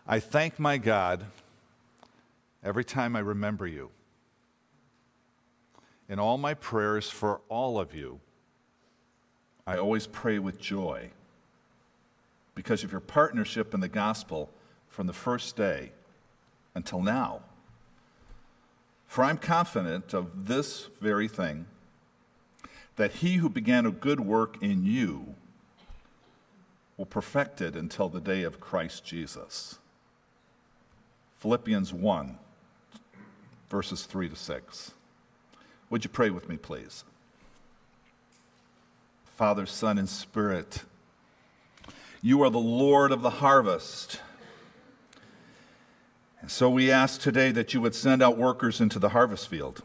I thank my God every time I remember you. In all my prayers for all of you, I always pray with joy because of your partnership in the gospel from the first day until now. For I'm confident of this very thing, that he who began a good work in you will perfect it until the day of Christ Jesus. Philippians 1, verses 3 to 6. Would you pray with me, please? Father, Son, and Spirit, you are the Lord of the harvest. And so we ask today that you would send out workers into the harvest field,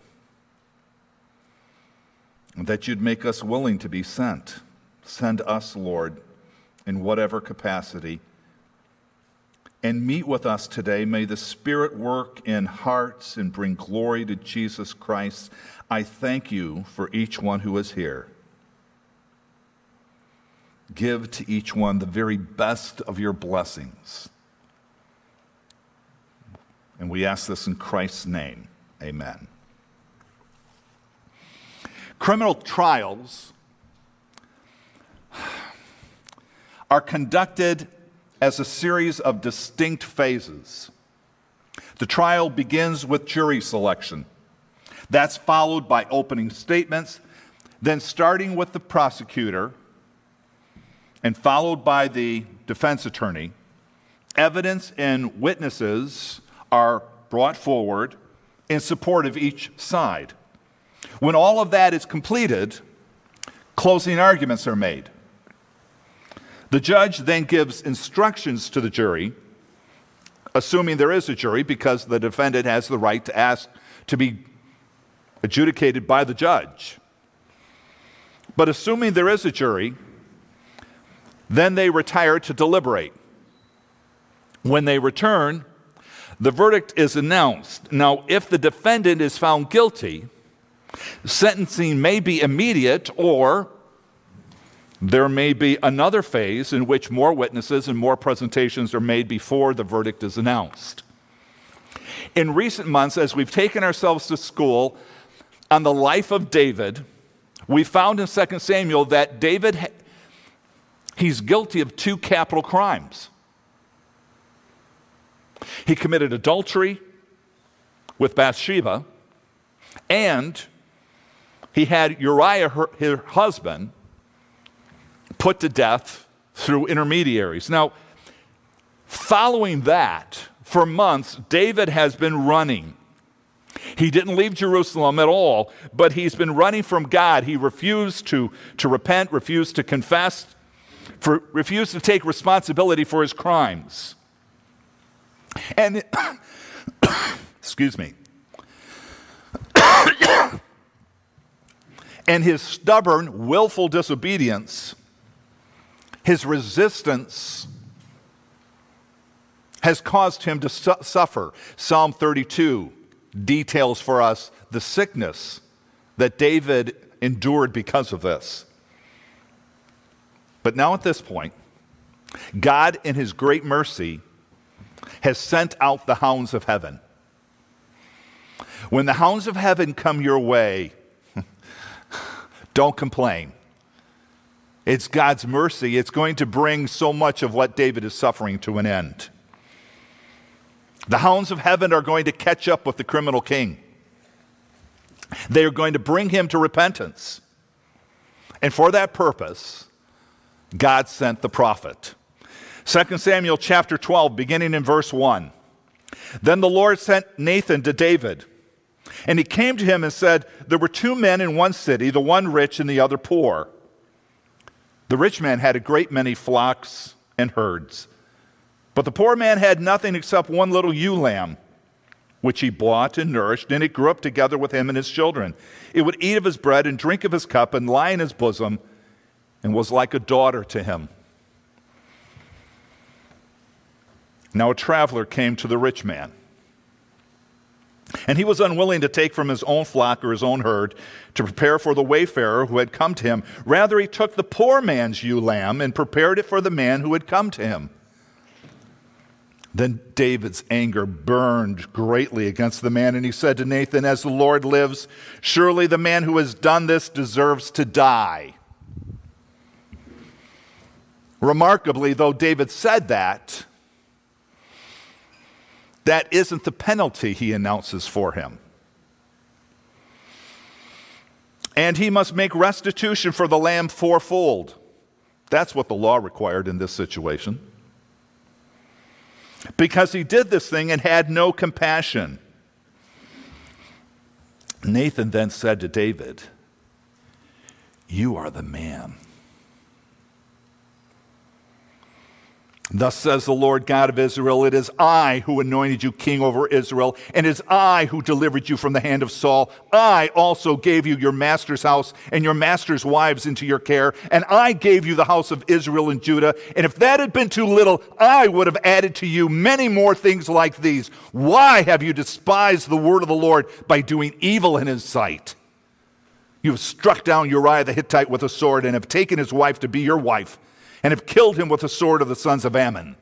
and that you'd make us willing to be sent. Send us, Lord, in whatever capacity. And meet with us today. May the Spirit work in hearts and bring glory to Jesus Christ. I thank you for each one who is here. Give to each one the very best of your blessings. And we ask this in Christ's name. Amen. Criminal trials are conducted as a series of distinct phases. The trial begins with jury selection. That's followed by opening statements, then starting with the prosecutor and followed by the defense attorney. Evidence and witnesses are brought forward in support of each side. When all of that is completed, closing arguments are made. The judge then gives instructions to the jury, assuming there is a jury, because the defendant has the right to ask to be adjudicated by the judge. But assuming there is a jury, then they retire to deliberate. When they return, the verdict is announced. Now, if the defendant is found guilty, sentencing may be immediate, or there may be another phase in which more witnesses and more presentations are made before the verdict is announced. In recent months, as we've taken ourselves to school on the life of David, we found in 2 Samuel that David, he's guilty of 2 capital crimes. He committed adultery with Bathsheba, and he had Uriah, her husband, put to death through intermediaries. Now, following that, for months, David has been running. He didn't leave Jerusalem at all, but he's been running from God. He refused to repent, refused to confess, refused to take responsibility for his crimes. And, excuse me, and his stubborn, willful disobedience, his resistance, has caused him to suffer. Psalm 32 details for us the sickness that David endured because of this. But now at this point, God in his great mercy has sent out the hounds of heaven. When the hounds of heaven come your way, don't complain. It's God's mercy. It's going to bring so much of what David is suffering to an end. The hounds of heaven are going to catch up with the criminal king. They are going to bring him to repentance. And for that purpose, God sent the prophet. 2 Samuel chapter 12, beginning in verse 1. Then the Lord sent Nathan to David, and he came to him and said, there were 2 men in one city, the one rich and the other poor. The rich man had a great many flocks and herds, but the poor man had nothing except one little ewe lamb, which he bought and nourished, and it grew up together with him and his children. It would eat of his bread and drink of his cup and lie in his bosom, and was like a daughter to him. Now a traveler came to the rich man, and he was unwilling to take from his own flock or his own herd to prepare for the wayfarer who had come to him. Rather, he took the poor man's ewe lamb and prepared it for the man who had come to him. Then David's anger burned greatly against the man, and he said to Nathan, "As the Lord lives, surely the man who has done this deserves to die." Remarkably, though David said that, that isn't the penalty he announces for him. And he must make restitution for the lamb fourfold. That's what the law required in this situation. Because he did this thing and had no compassion. Nathan then said to David, "You are the man. Thus says the Lord God of Israel, it is I who anointed you king over Israel, and it is I who delivered you from the hand of Saul. I also gave you your master's house and your master's wives into your care, and I gave you the house of Israel and Judah. And if that had been too little, I would have added to you many more things like these. Why have you despised the word of the Lord by doing evil in his sight? You have struck down Uriah the Hittite with a sword and have taken his wife to be your wife, and have killed him with the sword of the sons of Ammon."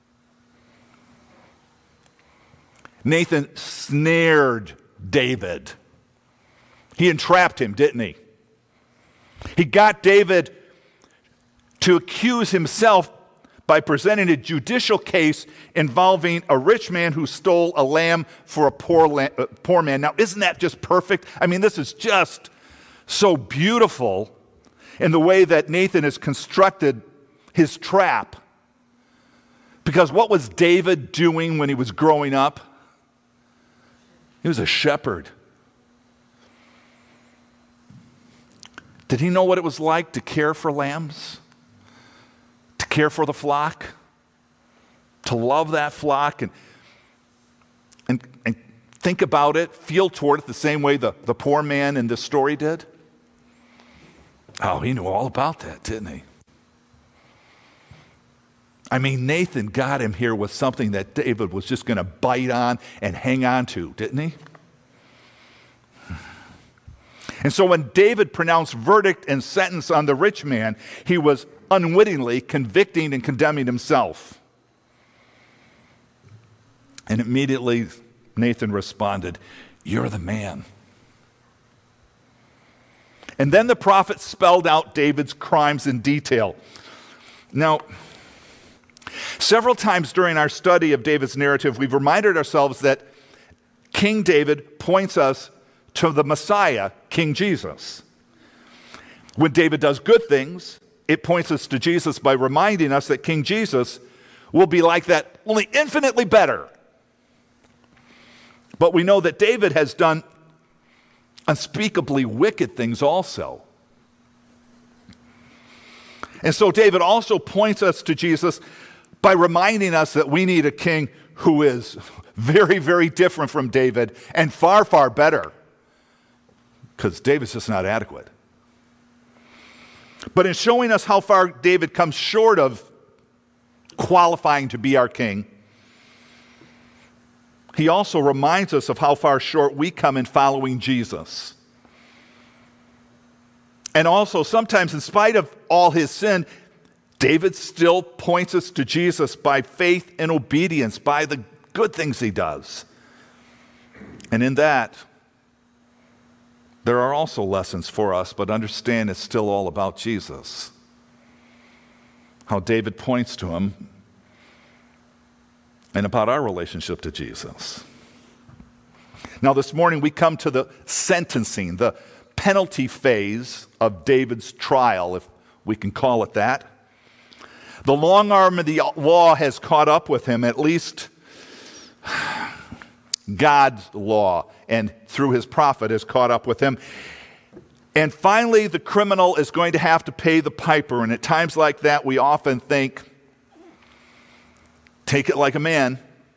Nathan snared David. He entrapped him, didn't he? He got David to accuse himself by presenting a judicial case involving a rich man who stole a lamb for a poor man. Now, isn't that just perfect? I mean, this is just so beautiful in the way that Nathan has constructed his trap. Because what was David doing when he was growing up? He was a shepherd. Did he know what it was like to care for lambs? To care for the flock? To love that flock and think about it, feel toward it the same way the poor man in this story did? Oh, he knew all about that, didn't he? I mean, Nathan got him here with something that David was just going to bite on and hang on to, didn't he? And so when David pronounced verdict and sentence on the rich man, he was unwittingly convicting and condemning himself. And immediately Nathan responded, "You're the man." And then the prophet spelled out David's crimes in detail. Now, several times during our study of David's narrative, we've reminded ourselves that King David points us to the Messiah, King Jesus. When David does good things, it points us to Jesus by reminding us that King Jesus will be like that, only infinitely better. But we know that David has done unspeakably wicked things also. And so David also points us to Jesus by reminding us that we need a king who is very, very different from David and far, far better. Because David's just not adequate. But in showing us how far David comes short of qualifying to be our king, he also reminds us of how far short we come in following Jesus. And also, sometimes in spite of all his sin, David still points us to Jesus by faith and obedience, by the good things he does. And in that, there are also lessons for us, but understand it's still all about Jesus. How David points to him and about our relationship to Jesus. Now, this morning we come to the sentencing, the penalty phase of David's trial, if we can call it that. The long arm of the law has caught up with him, at least God's law, and through his prophet has caught up with him. And finally, the criminal is going to have to pay the piper. And at times like that, we often think, take it like a man.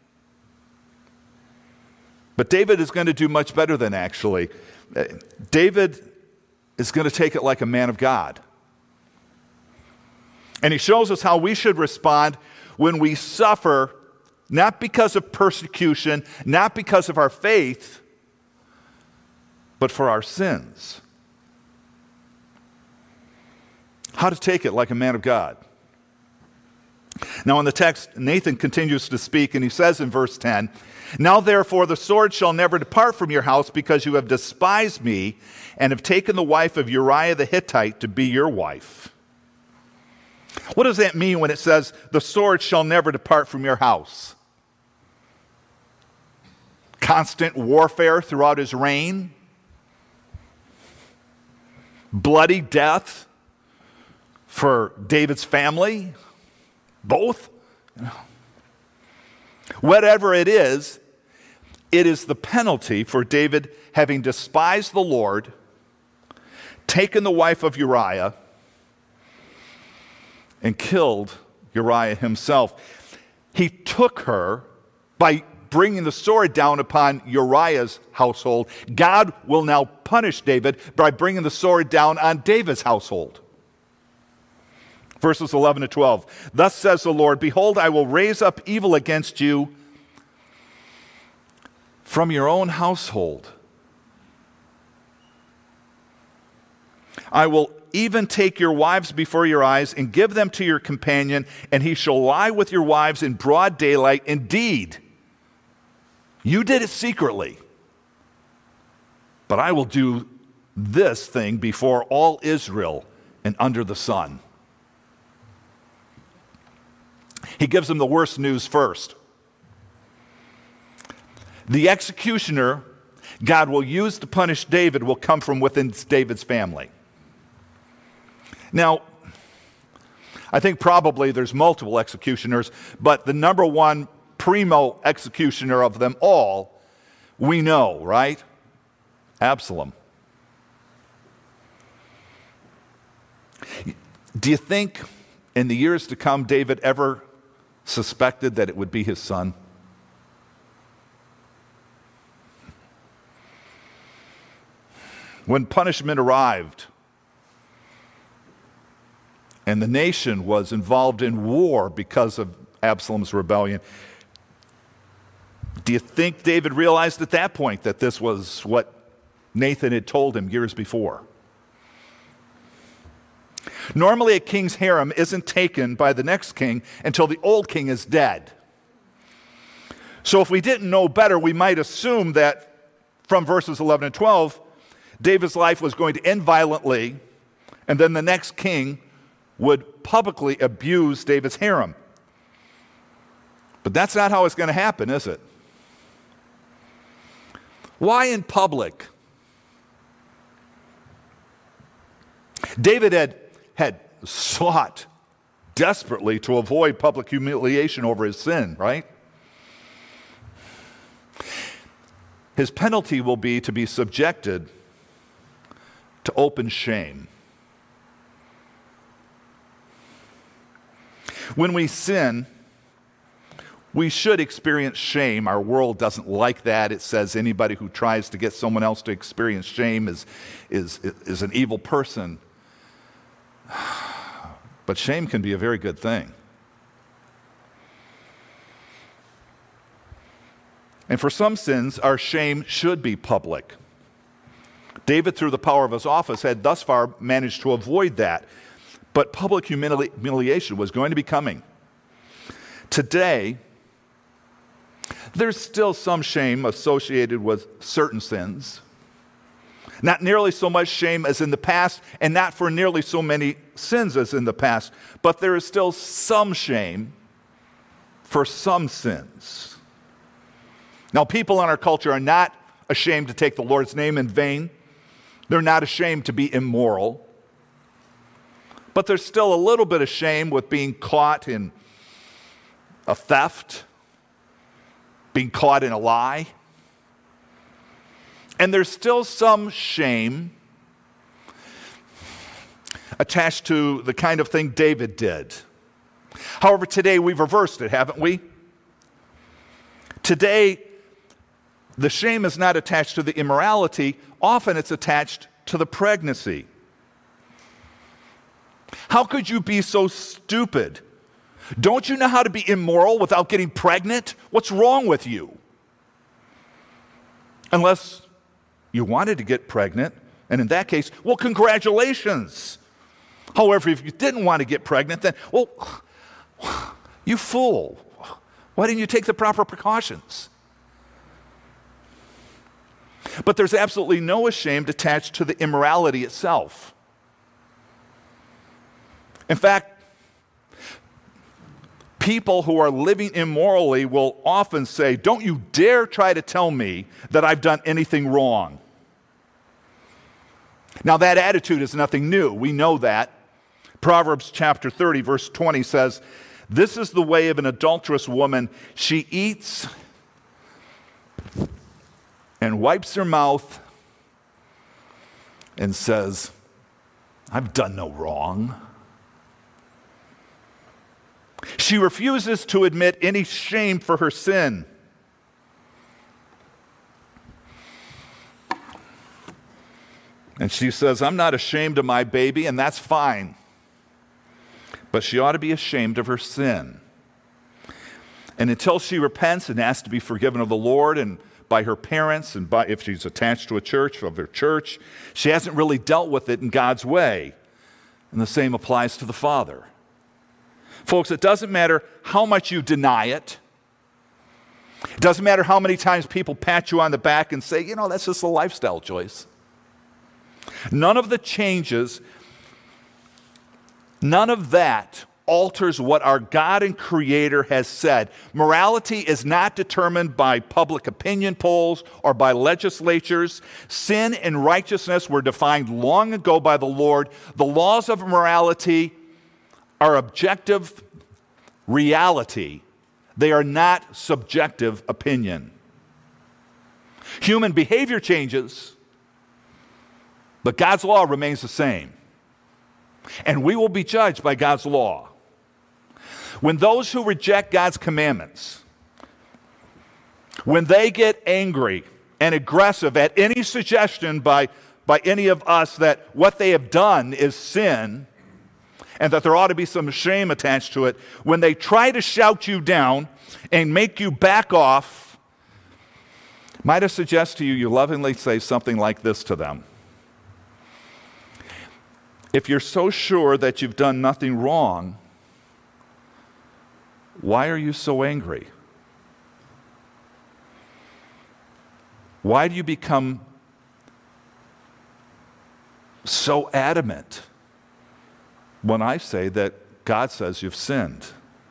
But David is going to do much better than actually. David is going to take it like a man of God. And he shows us how we should respond when we suffer, not because of persecution, not because of our faith, but for our sins. How to take it like a man of God. Now in the text, Nathan continues to speak, and he says in verse 10, "Now therefore the sword shall never depart from your house, because you have despised me and have taken the wife of Uriah the Hittite to be your wife." What does that mean when it says, "The sword shall never depart from your house"? Constant warfare throughout his reign? Bloody death for David's family? Both? Whatever it is the penalty for David having despised the Lord, taken the wife of Uriah, and killed Uriah himself. He took her by bringing the sword down upon Uriah's household. God will now punish David by bringing the sword down on David's household. Verses 11 to 12. "Thus says the Lord, behold, I will raise up evil against you from your own household. I will even take your wives before your eyes and give them to your companion, and he shall lie with your wives in broad daylight. Indeed, you did it secretly, but I will do this thing before all Israel and under the sun." He gives them the worst news first. The executioner God will use to punish David will come from within David's family. Now, I think probably there's multiple executioners, but the number one primo executioner of them all, we know, right? Absalom. Do you think in the years to come David ever suspected that it would be his son? When punishment arrived and the nation was involved in war because of Absalom's rebellion, do you think David realized at that point that this was what Nathan had told him years before? Normally, a king's harem isn't taken by the next king until the old king is dead. So if we didn't know better, we might assume that from verses 11 and 12, David's life was going to end violently, and then the next king would publicly abuse David's harem. But that's not how it's going to happen, is it? Why in public? David had sought desperately to avoid public humiliation over his sin, right? His penalty will be to be subjected to open shame. When we sin, we should experience shame. Our world doesn't like that. It says anybody who tries to get someone else to experience shame is an evil person. But shame can be a very good thing. And for some sins, our shame should be public. David, through the power of his office, had thus far managed to avoid that. But public humiliation was going to be coming. Today, there's still some shame associated with certain sins. Not nearly so much shame as in the past, and not for nearly so many sins as in the past, but there is still some shame for some sins. Now, people in our culture are not ashamed to take the Lord's name in vain. They're not ashamed to be immoral. But there's still a little bit of shame with being caught in a theft, being caught in a lie. And there's still some shame attached to the kind of thing David did. However, today we've reversed it, haven't we? Today, the shame is not attached to the immorality. Often it's attached to the pregnancy. How could you be so stupid? Don't you know how to be immoral without getting pregnant? What's wrong with you? Unless you wanted to get pregnant, and in that case, well, congratulations. However, if you didn't want to get pregnant, then, well, You fool. Why didn't you take the proper precautions? But there's absolutely no shame attached to the immorality itself. In fact, people who are living immorally will often say, don't you dare try to tell me that I've done anything wrong. Now, that attitude is nothing new. We know that. Proverbs chapter 30, verse 20 says, this is the way of an adulterous woman. She eats and wipes her mouth and says, I've done no wrong. She refuses to admit any shame for her sin. And she says, I'm not ashamed of my baby, and that's fine. But she ought to be ashamed of her sin. And until she repents and asks to be forgiven of the Lord and by her parents, and by, if she's attached to a church, of their church, she hasn't really dealt with it in God's way. And the same applies to the Father. Folks, it doesn't matter how much you deny it. It doesn't matter how many times people pat you on the back and say, that's just a lifestyle choice. None of the changes, none of that alters what our God and Creator has said. Morality is not determined by public opinion polls or by legislatures. Sin and righteousness were defined long ago by the Lord. The laws of morality are objective reality. They are not subjective opinion. Human behavior changes, but God's law remains the same. And we will be judged by God's law. When those who reject God's commandments, when they get angry and aggressive at any suggestion by any of us that what they have done is sin, and that there ought to be some shame attached to it, when they try to shout you down and make you back off, might I suggest to you, you lovingly say something like this to them. If you're so sure that you've done nothing wrong, why are you so angry? Why do you become so adamant when I say that God says you've sinned?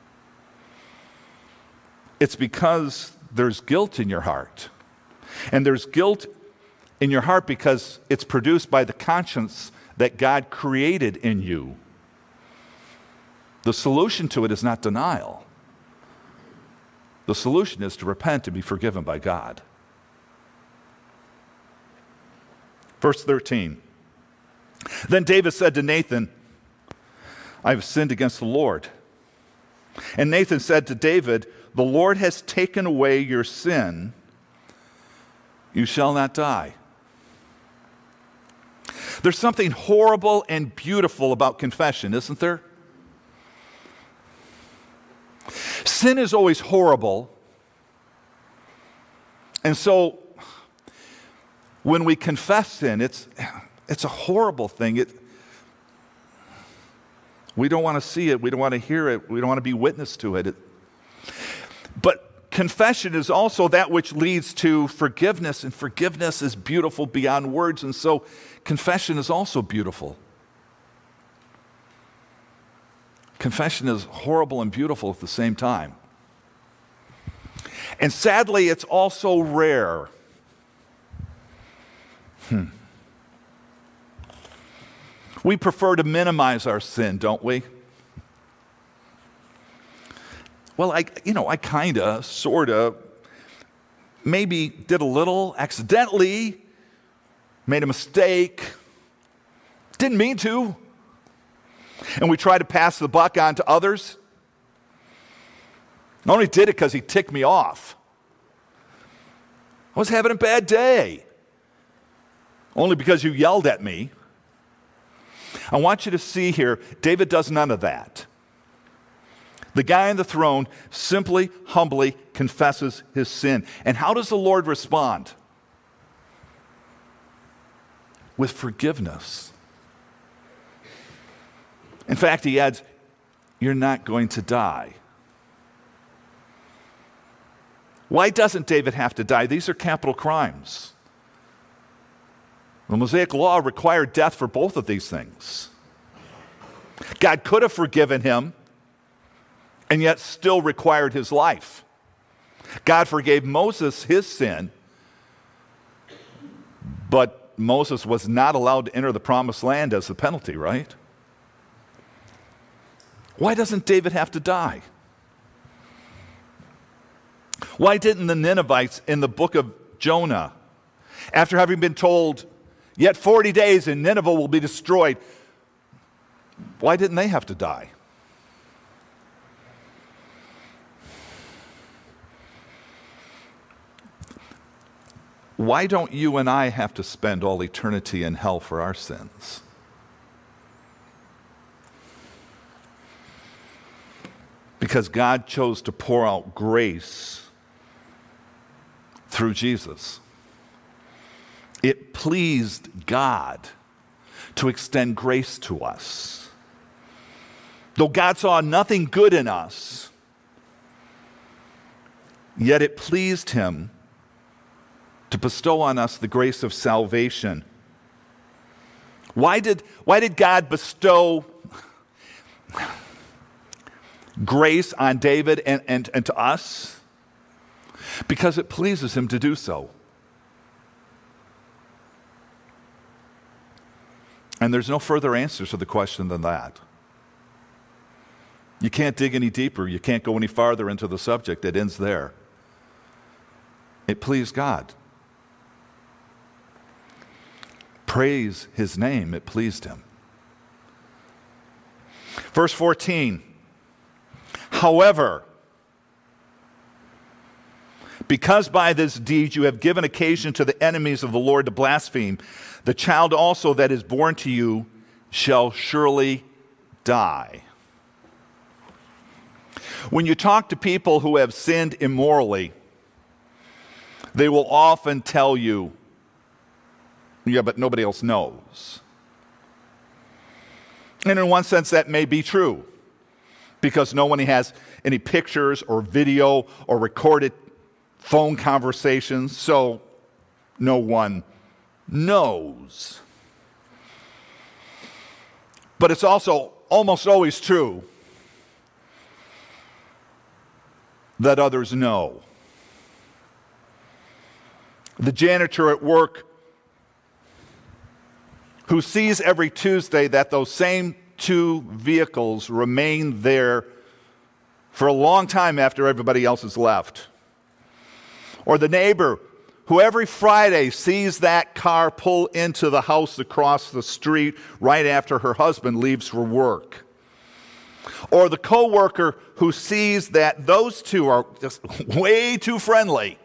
It's because there's guilt in your heart. And there's guilt in your heart because it's produced by the conscience that God created in you. The solution to it is not denial. The solution is to repent and be forgiven by God. Verse 13. Then David said to Nathan, I have sinned against the Lord. And Nathan said to David, the Lord has taken away your sin. You shall not die. There's something horrible and beautiful about confession, isn't there? Sin is always horrible. And so when we confess sin, it's a horrible thing. We don't want to see it. We don't want to hear it. We don't want to be witness to it. But confession is also that which leads to forgiveness, and forgiveness is beautiful beyond words, and so confession is also beautiful. Confession is horrible and beautiful at the same time. And sadly, it's also rare. We prefer to minimize our sin, don't we? Well, I kind of, sort of, maybe did a little, accidentally, made a mistake, didn't mean to. And we try to pass the buck on to others. I only did it because he ticked me off. I was having a bad day. Only because you yelled at me. I want you to see here, David does none of that. The guy on the throne simply, humbly confesses his sin. And how does the Lord respond? With forgiveness. In fact, he adds, you're not going to die. Why doesn't David have to die? These are capital crimes. The Mosaic Law required death for both of these things. God could have forgiven him and yet still required his life. God forgave Moses his sin, but Moses was not allowed to enter the promised land as a penalty, right? Why doesn't David have to die? Why didn't the Ninevites in the book of Jonah, after having been told, yet 40 days and Nineveh will be destroyed, why didn't they have to die? Why don't you and I have to spend all eternity in hell for our sins? Because God chose to pour out grace through Jesus. It pleased God to extend grace to us. Though God saw nothing good in us, yet it pleased him to bestow on us the grace of salvation. Why did God bestow grace on David and to us? Because it pleases him to do so. And there's no further answer to the question than that. You can't dig any deeper. You can't go any farther into the subject. It ends there. It pleased God. Praise his name. It pleased him. Verse 14. However, because by this deed you have given occasion to the enemies of the Lord to blaspheme, the child also that is born to you shall surely die. When you talk to people who have sinned immorally, they will often tell you, yeah, but nobody else knows. And in one sense, that may be true, because no one has any pictures or video or recorded phone conversations, so no one knows. But it's also almost always true that others know. The janitor at work who sees every Tuesday that those same two vehicles remain there for a long time after everybody else has left. Or the neighbor who every Friday sees that car pull into the house across the street right after her husband leaves for work. Or the coworker who sees that those two are just way too friendly.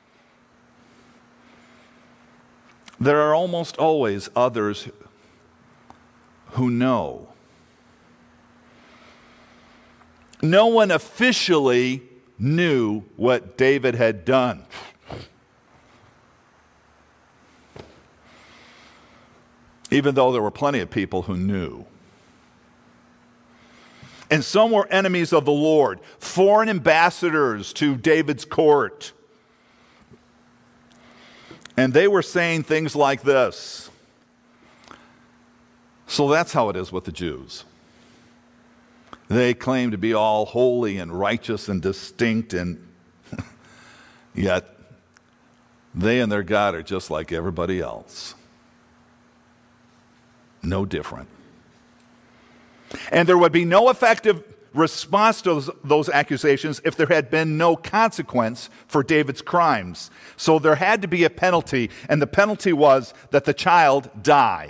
There are almost always others who know. No one officially knew what David had done. Even though there were plenty of people who knew. And some were enemies of the Lord, foreign ambassadors to David's court. And they were saying things like this. So that's how it is with the Jews. They claim to be all holy and righteous and distinct, and yet they and their God are just like everybody else. No different. And there would be no effective response to those accusations if there had been no consequence for David's crimes. So there had to be a penalty, and the penalty was that the child die.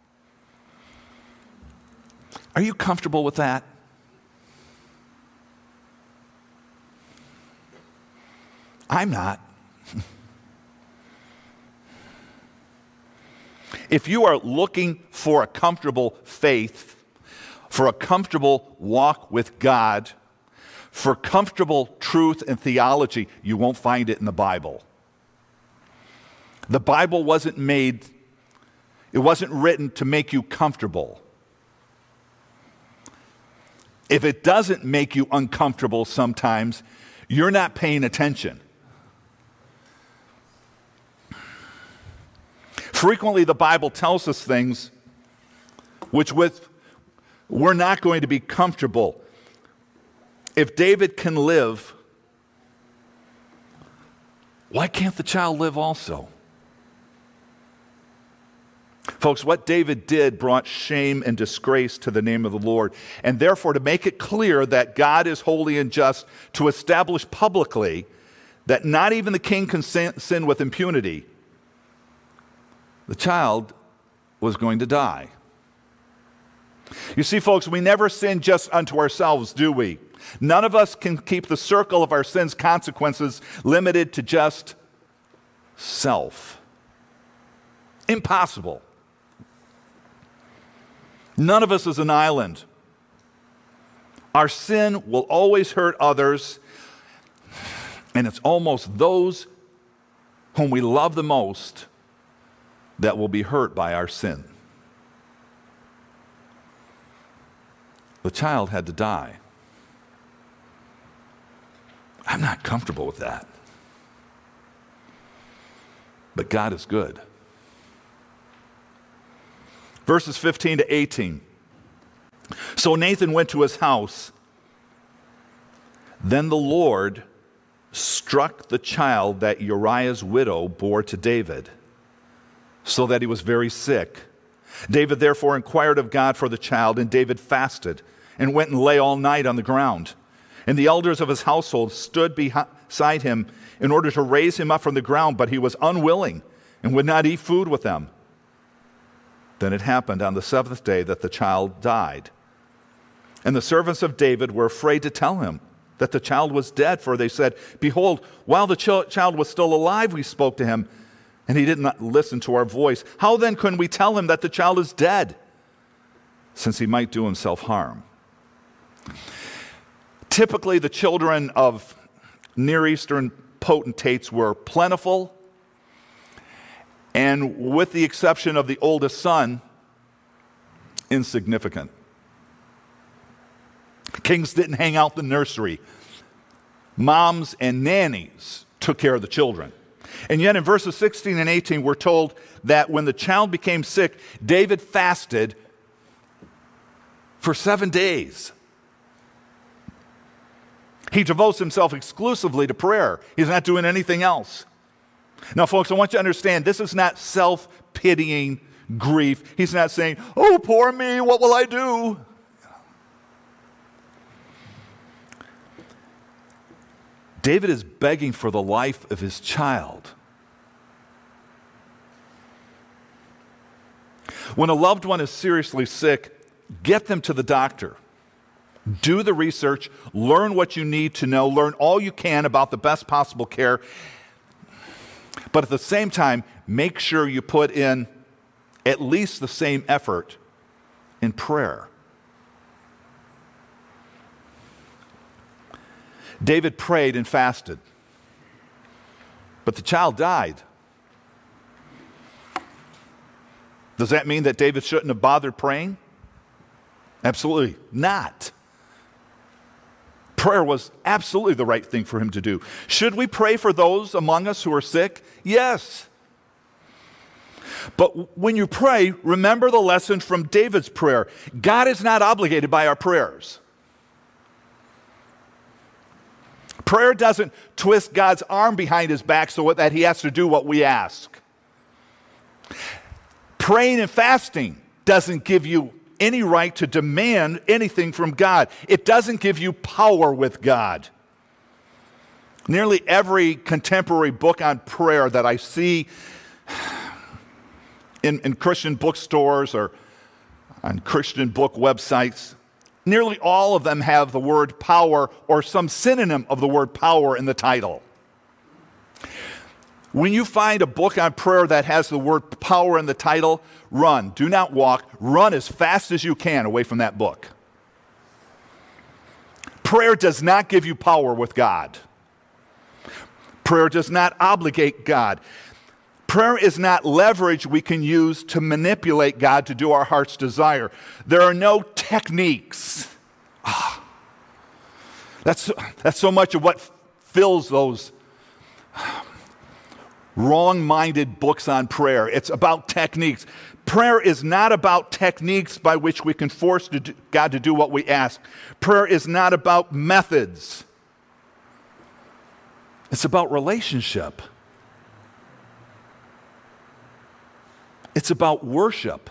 Are you comfortable with that? I'm not. If you are looking for a comfortable faith, for a comfortable walk with God, for comfortable truth and theology, you won't find it in the Bible. The Bible wasn't written to make you comfortable. If it doesn't make you uncomfortable sometimes, you're not paying attention. Frequently, the Bible tells us things which we're not going to be comfortable. If David can live, why can't the child live also? Folks, what David did brought shame and disgrace to the name of the Lord. And therefore, to make it clear that God is holy and just, to establish publicly that not even the king can sin with impunity, the child was going to die. You see, folks, we never sin just unto ourselves, do we? None of us can keep the circle of our sin's consequences limited to just self. Impossible. None of us is an island. Our sin will always hurt others, and it's almost those whom we love the most that will be hurt by our sin. The child had to die. I'm not comfortable with that. But God is good. Verses 15 to 18. So Nathan went to his house. Then the Lord struck the child that Uriah's widow bore to David, so that he was very sick. David therefore inquired of God for the child, and David fasted and went and lay all night on the ground. And the elders of his household stood beside him in order to raise him up from the ground, but he was unwilling and would not eat food with them. Then it happened on the seventh day that the child died. And the servants of David were afraid to tell him that the child was dead, for they said, "Behold, while the child was still alive, we spoke to him, and he did not listen to our voice. How then can we tell him that the child is dead, since he might do himself harm?" Typically, the children of Near Eastern potentates were plentiful, and with the exception of the oldest son, insignificant. Kings didn't hang out the nursery. Moms and nannies took care of the children. And yet in verses 16 and 18, we're told that when the child became sick, David fasted for 7 days. He devotes himself exclusively to prayer. He's not doing anything else. Now, folks, I want you to understand, this is not self-pitying grief. He's not saying, "Oh, poor me, what will I do?" David is begging for the life of his child. When a loved one is seriously sick, get them to the doctor. Do the research, learn what you need to know, learn all you can about the best possible care. But at the same time, make sure you put in at least the same effort in prayer. David prayed and fasted, but the child died. Does that mean that David shouldn't have bothered praying? Absolutely not. Prayer was absolutely the right thing for him to do. Should we pray for those among us who are sick? Yes. But when you pray, remember the lesson from David's prayer. God is not obligated by our prayers. Prayer doesn't twist God's arm behind his back so that he has to do what we ask. Praying and fasting doesn't give you any right to demand anything from God. It doesn't give you power with God. Nearly every contemporary book on prayer that I see in Christian bookstores or on Christian book websites, nearly all of them have the word power or some synonym of the word power in the title. When you find a book on prayer that has the word power in the title, run. Do not walk. Run as fast as you can away from that book. Prayer does not give you power with God. Prayer does not obligate God. Prayer is not leverage we can use to manipulate God to do our heart's desire. There are no techniques. That's so much of what fills those wrong-minded books on prayer. It's about techniques. Prayer is not about techniques by which we can force God to do what we ask. Prayer is not about methods. It's about relationship. It's about worship.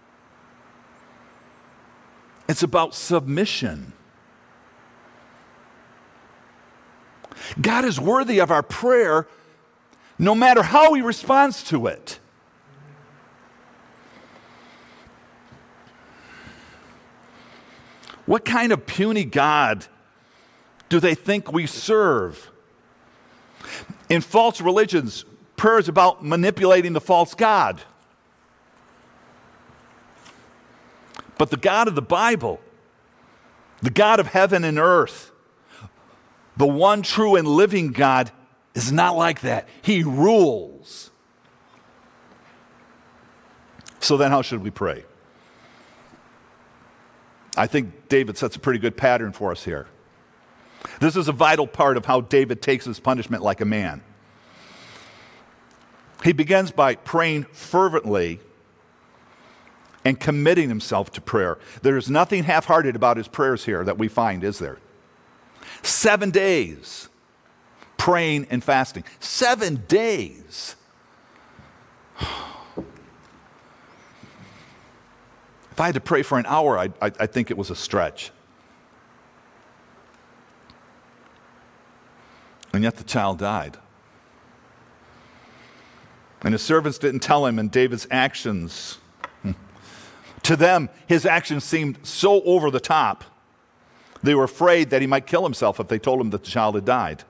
It's about submission. God is worthy of our prayer no matter how he responds to it. What kind of puny God do they think we serve? In false religions, prayer is about manipulating the false God. But the God of the Bible, the God of heaven and earth, the one true and living God, is not like that. He rules. So then how should we pray? I think David sets a pretty good pattern for us here. This is a vital part of how David takes his punishment like a man. He begins by praying fervently and committing himself to prayer. There is nothing half-hearted about his prayers here that we find, is there? 7 days praying and fasting. 7 days. If I had to pray for an hour, I think it was a stretch. And yet the child died. And his servants didn't tell him, and David's actions, to them, his actions seemed so over the top. They were afraid that he might kill himself if they told him that the child had died.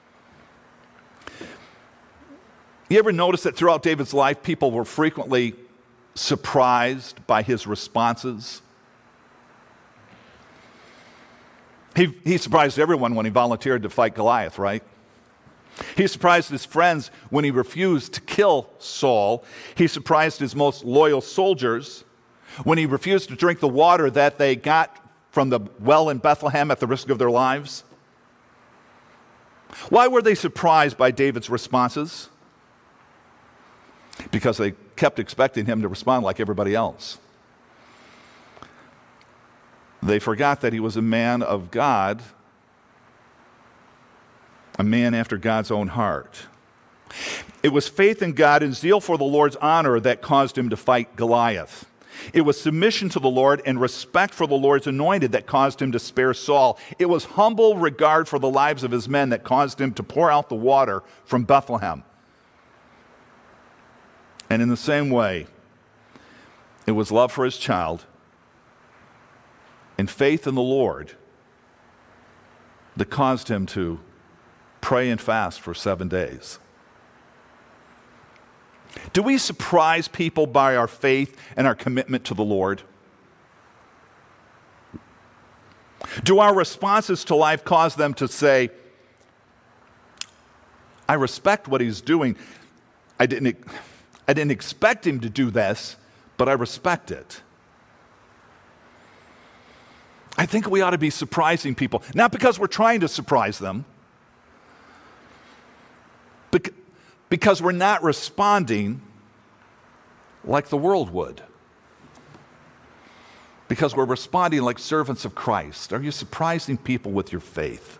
You ever notice that throughout David's life, people were frequently surprised by his responses? He surprised everyone when he volunteered to fight Goliath, right? He surprised his friends when he refused to kill Saul. He surprised his most loyal soldiers when he refused to drink the water that they got from the well in Bethlehem at the risk of their lives. Why were they surprised by David's responses? Because they kept expecting him to respond like everybody else. They forgot that he was a man of God, a man after God's own heart. It was faith in God and zeal for the Lord's honor that caused him to fight Goliath. It was submission to the Lord and respect for the Lord's anointed that caused him to spare Saul. It was humble regard for the lives of his men that caused him to pour out the water from Bethlehem. And in the same way, it was love for his child and faith in the Lord that caused him to pray and fast for 7 days. Do we surprise people by our faith and our commitment to the Lord? Do our responses to life cause them to say, I respect what he's doing. I didn't expect him to do this, but I respect it. I think we ought to be surprising people, not because we're trying to surprise them, but because we're not responding like the world would. Because we're responding like servants of Christ. Are you surprising people with your faith?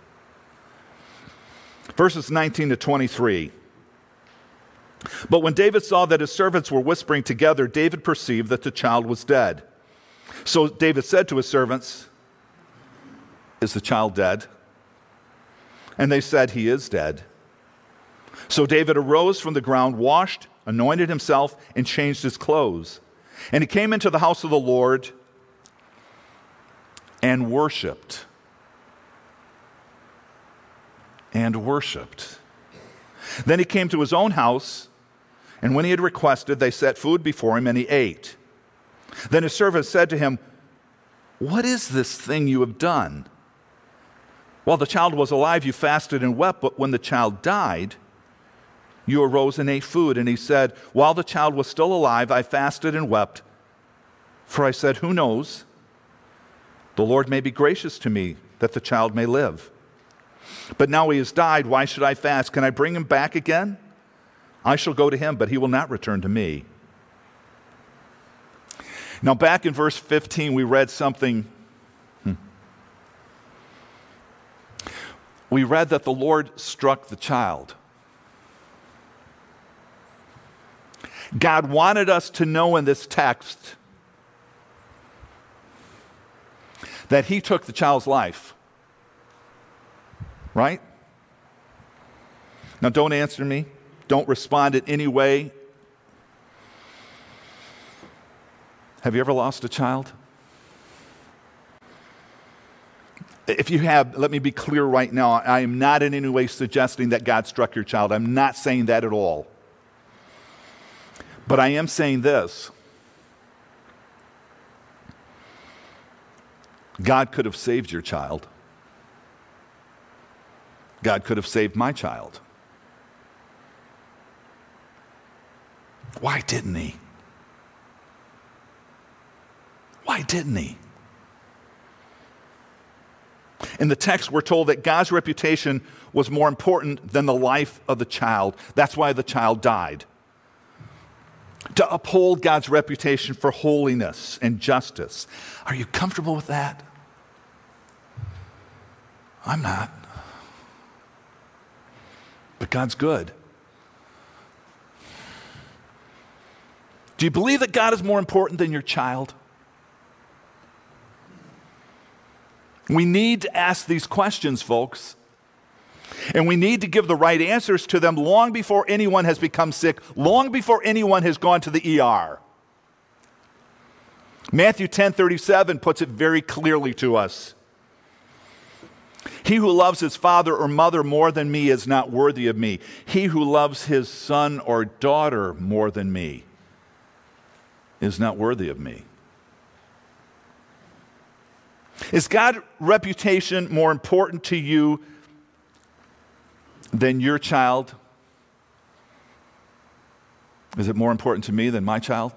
Verses 19 to 23. But when David saw that his servants were whispering together, David perceived that the child was dead. So David said to his servants, "Is the child dead?" And they said, "He is dead." So David arose from the ground, washed, anointed himself, and changed his clothes. And he came into the house of the Lord and worshiped. And worshiped. Then he came to his own house, and when he had requested, they set food before him, and he ate. Then his servant said to him, "What is this thing you have done? While the child was alive, you fasted and wept, but when the child died, you arose and ate food." And he said, "While the child was still alive, I fasted and wept, for I said, 'Who knows? The Lord may be gracious to me, that the child may live. But now he has died, why should I fast? Can I bring him back again?' I shall go to him, but he will not return to me. Now, back in verse 15, we read something. We read that the Lord struck the child. God wanted us to know in this text that he took the child's life. Right? Now, don't answer me. Don't respond in any way. Have you ever lost a child? If you have, let me be clear right now. I am not in any way suggesting that God struck your child. I'm not saying that at all. But I am saying this. God could have saved your child. God could have saved my child. Why didn't he? Why didn't he? In the text, we're told that God's reputation was more important than the life of the child. That's why the child died. To uphold God's reputation for holiness and justice. Are you comfortable with that? I'm not. But God's good. Do you believe that God is more important than your child? We need to ask these questions, folks. And we need to give the right answers to them long before anyone has become sick, long before anyone has gone to the ER. Matthew 10:37 puts it very clearly to us. He who loves his father or mother more than me is not worthy of me. He who loves his son or daughter more than me is not worthy of me. Is God's reputation more important to you than your child? Is it more important to me than my child?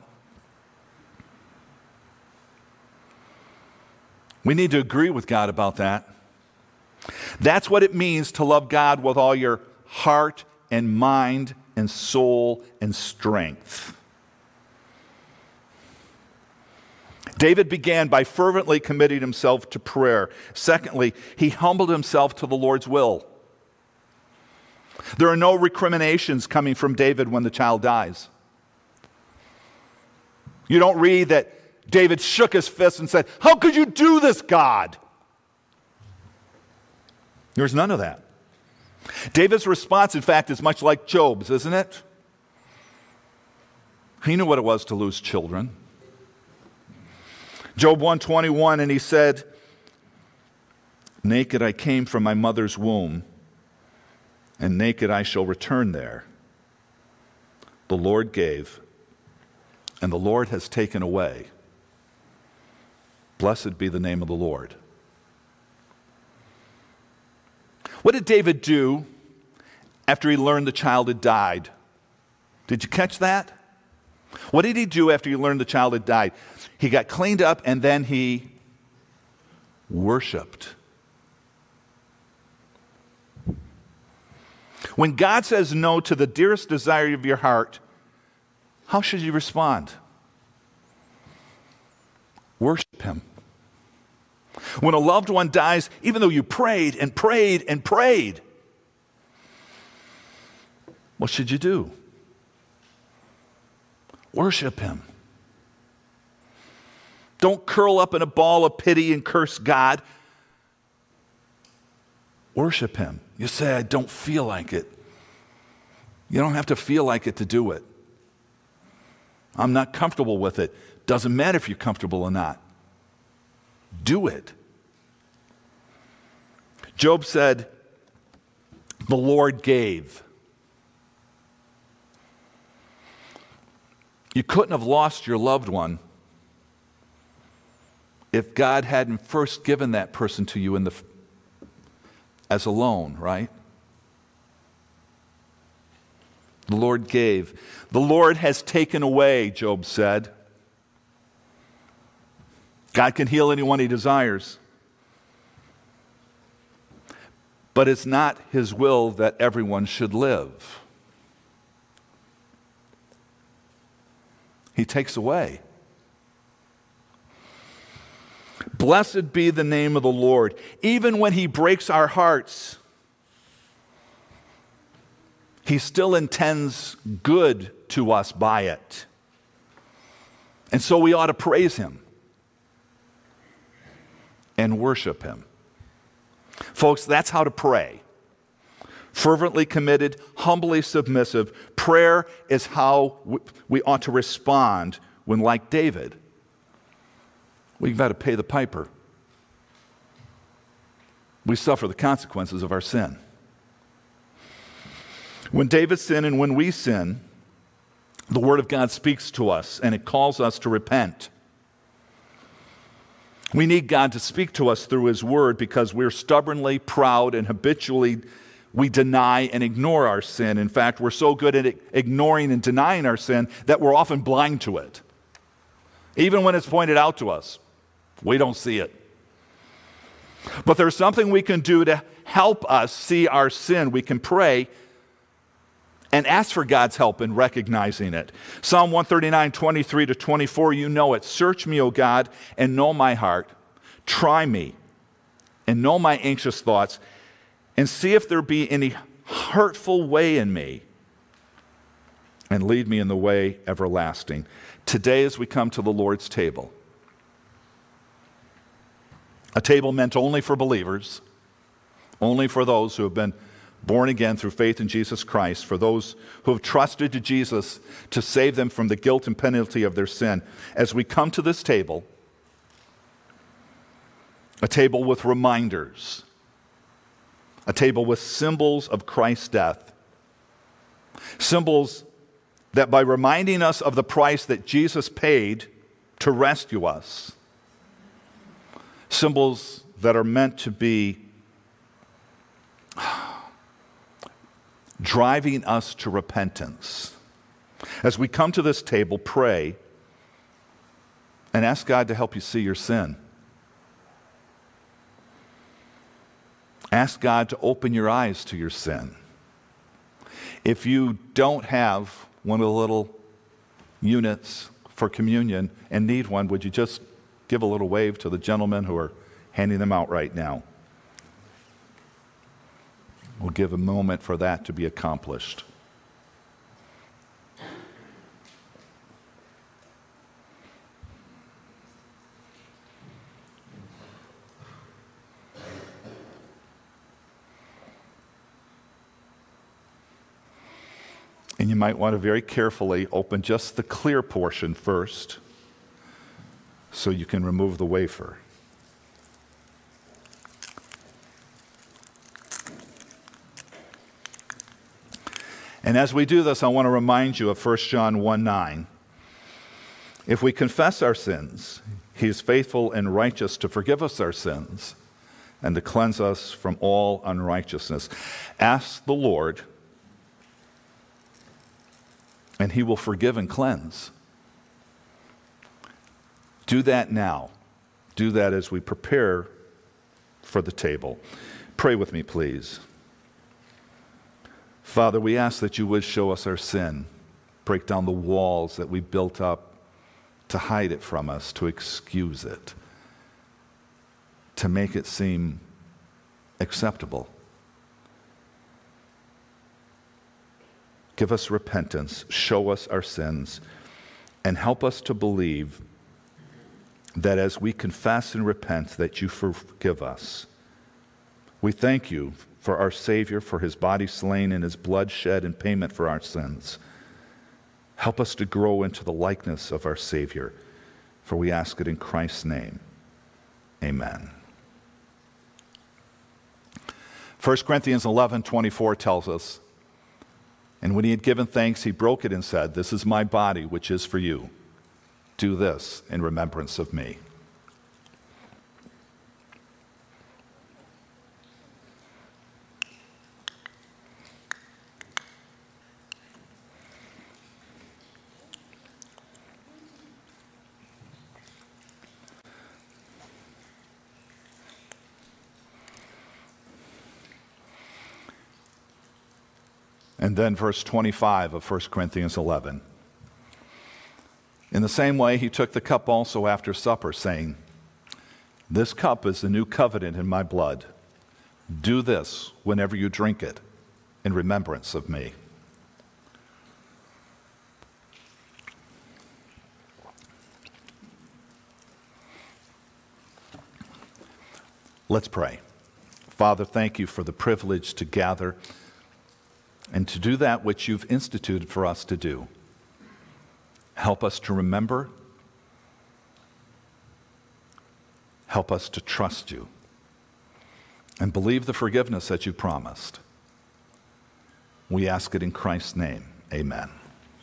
We need to agree with God about that. That's what it means to love God with all your heart and mind and soul and strength. David began by fervently committing himself to prayer. Secondly, he humbled himself to the Lord's will. There are no recriminations coming from David when the child dies. You don't read that David shook his fist and said, "How could you do this, God?" There's none of that. David's response, in fact, is much like Job's, isn't it? He knew what it was to lose children. Job 121, and he said, "Naked I came from my mother's womb, and naked I shall return there. The Lord gave, and the Lord has taken away. Blessed be the name of the Lord." What did David do after he learned the child had died? Did you catch that? What did he do after he learned the child had died? He got cleaned up and then he worshiped. When God says no to the dearest desire of your heart, how should you respond? Worship him. When a loved one dies, even though you prayed and prayed and prayed, what should you do? Worship him. Don't curl up in a ball of pity and curse God. Worship him. You say, "I don't feel like it." You don't have to feel like it to do it. I'm not comfortable with it. Doesn't matter if you're comfortable or not. Do it. Job said, "The Lord gave." You couldn't have lost your loved one if God hadn't first given that person to you as a loan, right? The Lord gave. The Lord has taken away, Job said. God can heal anyone he desires. But it's not his will that everyone should live. He takes away. Blessed be the name of the Lord. Even when He breaks our hearts, He still intends good to us by it. And so we ought to praise Him and worship Him. Folks, that's how to pray. Fervently committed, humbly submissive. Prayer is how we ought to respond when, like David, we've got to pay the piper. We suffer the consequences of our sin. When David sinned and when we sin, the Word of God speaks to us and it calls us to repent. We need God to speak to us through His Word because we're stubbornly, proud, and habitually we deny and ignore our sin. In fact, we're so good at ignoring and denying our sin that we're often blind to it. Even when it's pointed out to us, we don't see it. But there's something we can do to help us see our sin. We can pray and ask for God's help in recognizing it. Psalm 139, 23 to 24, you know it. Search me, O God, and know my heart. Try me and know my anxious thoughts, and see if there be any hurtful way in me, and lead me in the way everlasting. Today, as we come to the Lord's table, a table meant only for believers, only for those who have been born again through faith in Jesus Christ, for those who have trusted to Jesus to save them from the guilt and penalty of their sin. As we come to this table, a table with reminders, a table with symbols of Christ's death, symbols that by reminding us of the price that Jesus paid to rescue us, symbols that are meant to be driving us to repentance. As we come to this table, pray and ask God to help you see your sin. Ask God to open your eyes to your sin. If you don't have one of the little units for communion and need one, would you just give a little wave to the gentlemen who are handing them out right now? We'll give a moment for that to be accomplished. And you might want to very carefully open just the clear portion first so you can remove the wafer. And as we do this, I want to remind you of 1 John 1:9. If we confess our sins, He is faithful and righteous to forgive us our sins and to cleanse us from all unrighteousness. Ask the Lord, and He will forgive and cleanse. Do that now. Do that as we prepare for the table. Pray with me, please. Father, we ask that you would show us our sin, break down the walls that we built up to hide it from us, to excuse it, to make it seem acceptable. Give us repentance, show us our sins, and help us to believe that as we confess and repent, that you forgive us. We thank you for our Savior, for His body slain and His blood shed in payment for our sins. Help us to grow into the likeness of our Savior, for we ask it in Christ's name. Amen. 1 Corinthians 11:24 tells us, and when He had given thanks, He broke it and said, "This is my body, which is for you. Do this in remembrance of me." And then verse 25 of 1 Corinthians 11. In the same way, he took the cup also after supper, saying, "This cup is the new covenant in my blood. Do this whenever you drink it in remembrance of me." Let's pray. Father, thank you for the privilege to gather and to do that which you've instituted for us to do. Help us to remember. Help us to trust you and believe the forgiveness that you promised. We ask it in Christ's name. Amen.